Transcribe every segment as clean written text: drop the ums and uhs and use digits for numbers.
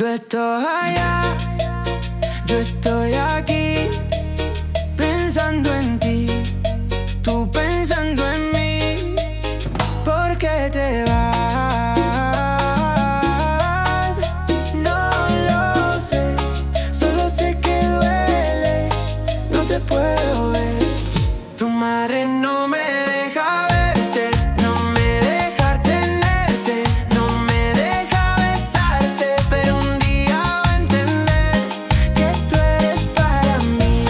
Tú estás allá, yo estoy aquí, pensando en ti, tú pensando en mí. ¿Por qué te vas? No lo sé, solo sé que duele, no te puedo ver. Tu madre no me deja verte, no me deja tenerte, no me deja besarte, pero un día va a entender que tú eres para mí.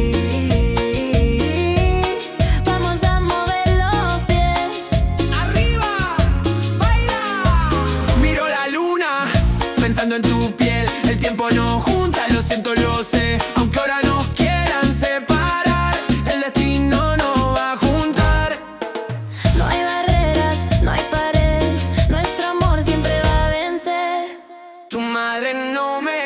Vamos a mover los pies. ¡Arriba! ¡Baila! Miro la luna, pensando en tu piel. El tiempo nos junta, lo siento, lo sé. Aunque ahora nos quieran separar, el destino nos va a juntar. No hay barreras, no hay pared, nuestro amor siempre va a vencer. Tu madre no me